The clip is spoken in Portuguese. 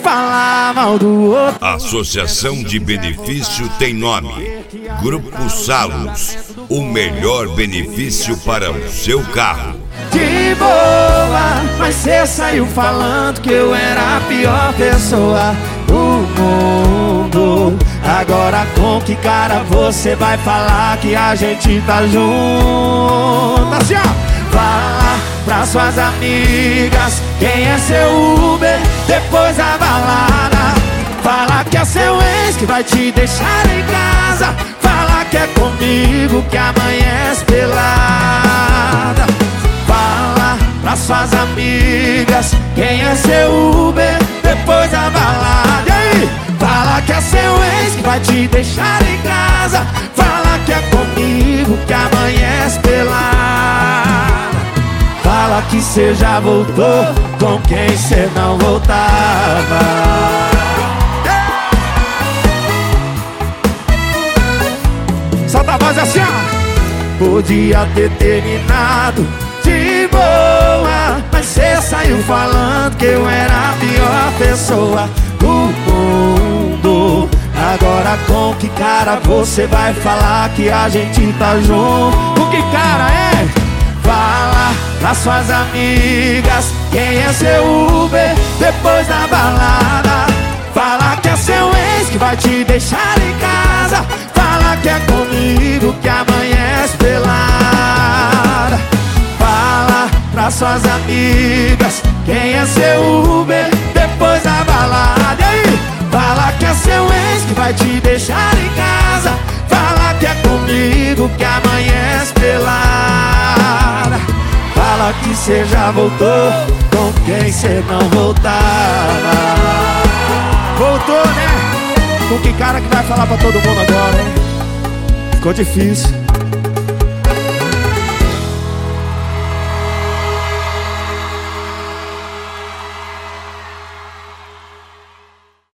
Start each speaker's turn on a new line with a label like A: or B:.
A: falar mal do outro.
B: Associação de benefício tem nome: Grupo Salos, o melhor benefício para o seu carro.
A: De boa, mas cê saiu falando que eu era a pior pessoa do mundo. Agora com que cara você vai falar que a gente tá junto? Assim, ó. Fala pra suas amigas quem é seu Uber depois da balada. Fala que é seu ex que vai te deixar em casa. Fala que é comigo que amanhece pelada. Fala pra suas amigas quem é seu Uber depois da balada. E aí? Fala que é seu ex que vai te deixar em casa. Fala que é comigo que amanhece pelada. Fala que cê já voltou com quem cê não voltava. Solta a voz assim, ó. Podia ter terminado de boa, mas cê saiu falando que eu era a pior pessoa do mundo. Agora com que cara você vai falar que a gente tá junto? Com que cara é? Fala pras suas amigas quem é seu Uber depois da balada. Fala que é seu ex que vai te deixar em casa. Fala que é comigo que amanhece pelada. Fala pras suas amigas quem é seu Uber depois da balada. E aí? Fala que é seu ex que vai te deixar em casa. Fala que é comigo que amanhece pelada. Fala que cê já voltou com quem cê não voltava. Voltou, né? Com que cara que vai falar pra todo mundo agora, hein? Ficou difícil.